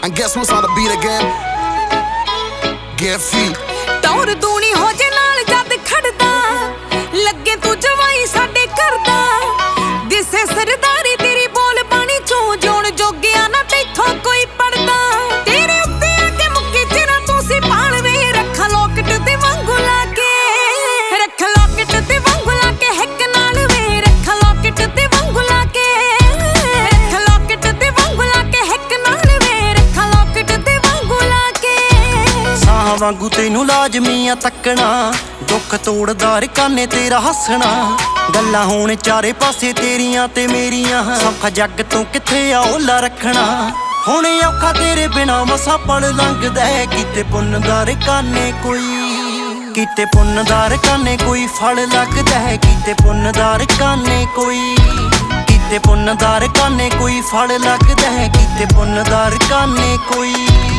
And guess who's on the beat again? Get free. ਤੌਰ ਦੂਣੀ ਹੋ ਜੇ ਨਾਲ ਜਦ ਖੜਦਾ, ਲੱਗੇ ਤੂੰ ਜਵਾਈ ਸਾਡੇ ਘਰ ਦਾ। ਦਿਸੇ ਸਰਦਾਰੀ ਤੇਰੀ ਬੋਲ ਬਾਣੀ ਚੋਂ, ਜਿਉਣ ਜੋਗਿਆ ਨਾ ਤੈਥੋਂ ਕੋਈ ਪੜਦਾ। ਤੇਰੇ ਉੱਤੇ ਆ ਕੇ ਮੁੱਕੀ ਚਿਰਾਂ ਤੂੰ ਸੀ ਪਾਲਵੇ, ਰੱਖਾਂ ਲੋਕਟ ਤੇ ਵਾਂਗੂ ਲਾ ਕੇ, ਰੱਖਾਂ ਲੋਕਟ ਤੇ ਵਾਂਗੂ ਲਾ ਕੇ ਹਿੱਕ ਨਾਲ ਵੇ, ਰੱਖਾਂ ਲੋਕਟ ਤੇ ਵਾਂਗੂ ਲਾ ਕੇ, ਰੱਖਾਂ ਲੋਕਟ ਤੇ ਵਾਂਗੂ ਲਾ ਕੇ ਹਿੱਕ ਨਾਲ ਵੇ, ਰੱਖਾਂ ਲੋਕਟ ਤੇ ਵਾਂਗੂ ਲਾ ਕੇ। ਸਾਹਾਂ ਵਾਂਗੂ ਤੈਨੂੰ ਲਾਜ਼ਮੀ ਆ ਤੱਕਣਾ, ਦੁੱਖ ਤੋੜਦਾ ਰਕਾਨੇ ਤੇਰਾ ਹੱਸਣਾ। ਗੱਲਾਂ ਹੋਣ ਚਾਰੇ ਪਾਸੇ ਤੇਰੀਆਂ ਤੇ ਮੇਰੀਆਂ, ਸੌਖਾ ਜੱਗ ਤੋਂ ਕਿੱਥੇ ਆ ਓਲਾ ਰੱਖਣਾ। ਹੁਣ ਔਖਾ ਤੇਰੇ ਬਿਨਾ ਮਸਾਂ ਪਲ ਲੰਘਦਾ, ਕਿਤੇ ਪੁੰਨ ਦਾ ਰਕਾਨੇ ਕੋਈ, ਕਿਤੇ ਪੁੰਨ ਦਾ ਰਕਾਨੇ ਕੋਈ ਫਲ ਲੱਗਦਾ, ਕਿਤੇ ਪੁੰਨ ਦਾ ਰਕਾਨੇ ਕੋਈ, ਕਿਤੇ ਪੁੰਨ ਦਾ ਰਕਾਨੇ ਕੋਈ ਫਲ ਲੱਗਦਾ, ਕਿਤੇ ਪੁੰਨ ਦਾ ਰਕਾਨੇ ਕੋਈ।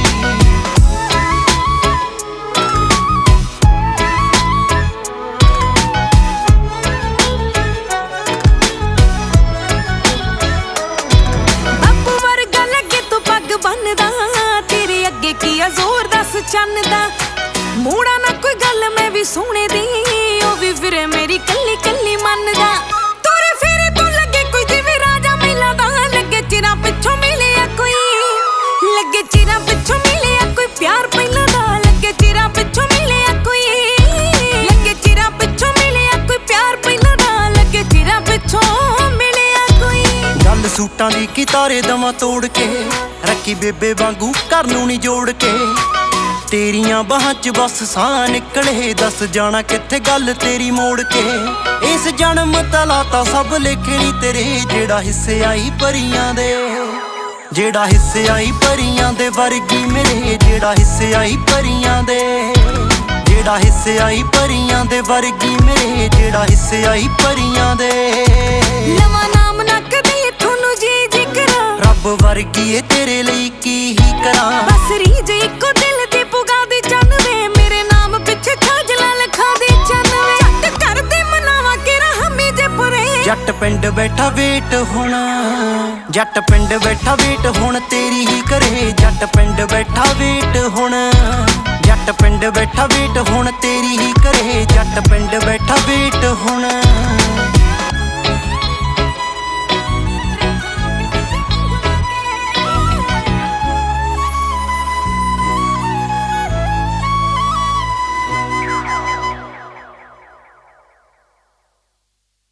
ਤੇਰੇ ਅੱਗੇ ਕੀ ਆ ਜ਼ੋਰ ਦੱਸ ਚੰਨ ਦਾ, ਮੂੜਾ ਨਾ ਕੋਈ ਗੱਲ ਮੈਂ ਵੀ ਸੋਹਣੇ ਦੀ, ਉਹ ਵੀ ਫਿਰੇ ਮੇਰੀ ਕੱਲੀ ਕੱਲੀ ਮੰਨਦਾ। ਤੋਰੇ ਫੇਰੇ ਤੋਂ ਲੱਗੇ ਕੋਈ ਜਿਵੇਂ ਰਾਜਾ ਮਹਿਲਾ ਦਾ, ਲੱਗੇ ਚਿਰਾਂ ਪਿੱਛੋਂ ਮਿਲਿਆ ਕੋਈ, ਲੱਗੇ ਚਿਰਾਂ ਪਿੱਛੋਂ ਮਿਲਿਆ ਕੋਈ ਪਿਆਰ ਪਹਿਲਾਂ ਦਾ, ਲੱਗੇ ਚਿਰਾਂ ਪਿੱਛੋਂ ਮਿਲਿਆ ਕੋਈ, ਲੱਗੇ ਚਿਰਾਂ ਪਿੱਛੋਂ ਮਿਲਿਆ ਕੋਈ ਪਿਆਰ ਪਹਿਲਾਂ ਦਾ, ਲੱਗੇ ਚਿਰਾਂ ਪਿੱਛੋਂ ਮਿਲਿਆ ਕੋਈ। ਗੱਲ ਸੂਟਾਂ ਦੀ ਕੀ ਤਾਰੇ ਦਵਾਂ ਤੋੜ ਕੇ, ਰੱਖੀ ਬੇਬੇ ਵਾਂਗੂ ਘਰ ਨੂੰ ਨੀ ਜੋੜ ਕੇ। ਤੇਰੀਆਂ ਬਾਹਾਂ 'ਚ ਬਸ ਸਾਹ ਨਿਕਲੇ, ਦੱਸ ਜਾਣਾ ਕਿੱਥੇ ਗੱਲ ਤੇਰੀ ਮੋੜ ਕੇ। ਇਸ ਜਨਮ ਤਲਾ ਤਾਂ ਸਭ ਲਿਖਣੀ ਤੇਰੇ, ਜਿਹੜਾ ਹਿੱਸੇ ਆਈ ਪਰੀਆਂ ਦੇ, ਜਿਹੜਾ ਹਿੱਸੇ ਆਈ ਪਰੀਆਂ ਦੇ ਵਰਗੀ ਮੇਰੇ, ਜਿਹੜਾ ਹਿੱਸੇ ਆਈ ਪਰੀਆਂ ਦੇ, ਜਿਹੜਾ ਹਿੱਸੇ ਆਈ ਪਰੀਆਂ ਦੇ ਵਰਗੀ ਮੇਰੇ, ਜਿਹੜਾ ਹਿੱਸੇ ਆਈ ਪਰੀਆਂ ਦੇ। ਨਵਾਂ ਨਾਮ ਨਾ ਕਦੇ ਤੁਹਾਨੂੰ ਜੀ ਜ਼ਿਕਰ, ਰੱਬ ਵਰਗੀ ਏ ਤੇਰੇ ਲਈ ਕੀ ਹੀ ਕਰਾਂ। ਬਸ ਰੀਝ ਇੱਕੋ ਦਿਲ ਦੀ ਪੁਗਾ ਦੀ ਚੰਨ ਵੇ, ਮੇਰੇ ਨਾਮ ਪਿੱਛੇ ਖਾਜਲਾਂ ਲਿਖਾ ਦੀ ਚੰਨ ਵੇ। ਜੱਟ ਕਰਦੇ ਮਨਾਵਾ ਕਿਰਾ ਹਮੀ ਜੇ ਪੁਰੇ, ਜੱਟ ਪਿੰਡ ਬੈਠਾ ਵੇਟ ਹੁਣ, ਜੱਟ ਪਿੰਡ ਬੈਠਾ ਵੇਟ ਹੁਣ ਤੇਰੀ ਹੀ ਕਰੇ। ਜੱਟ ਪਿੰਡ ਬੈਠਾ ਵੇਟ ਹੁਣ, ਜੱਟ ਪਿੰਡ ਬੈਠਾ ਵੇਟ ਹੁਣ ਤੇਰੀ ਹੀ ਕਰੇ। ਜੱਟ ਪਿੰਡ ਬੈਠਾ